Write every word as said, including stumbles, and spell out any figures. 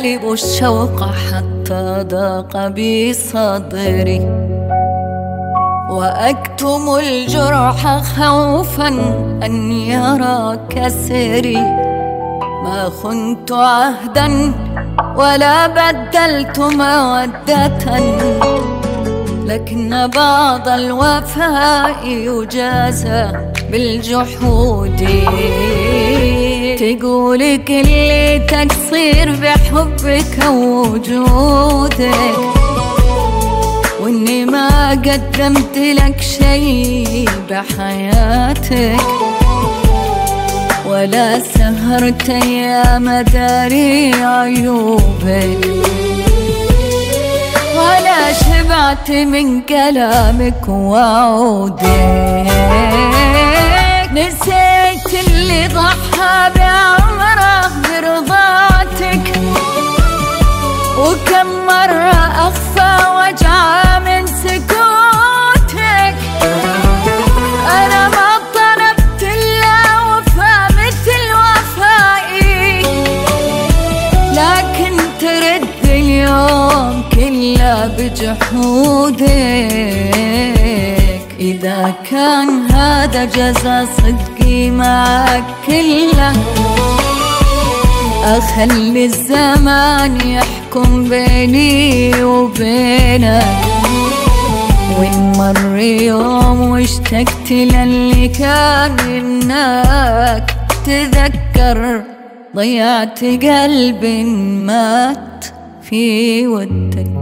غالب الشوق حتى ضاق بي صدري، وأكتم الجرح خوفا أن يرى كسري. ما خنت عهدا ولا بدلت مودة، لكن بعض الوفاء يجازى بالجحود. تقول كل تقصير بحبك ووجودك، وإني ما قدمت لك شيء بحياتك، ولا سهرت يا مداري عيوبك، ولا شبعت من كلامك وعودك. نسيت اللي ضحى بعمره برضاتك، وكم مرة أخفى وجعه من سكوتك. أنا ما طلبت إلا وفاء مثل وفائي، لكن ترد اليوم كله بجحودك. إذا كان هذا جزا صدقي معك كله، أخلي الزمان يحكم بيني وبينك. وإن مر يوم واشتقت للي كان إنك تذكر، ضيعت قلب مات في ودك.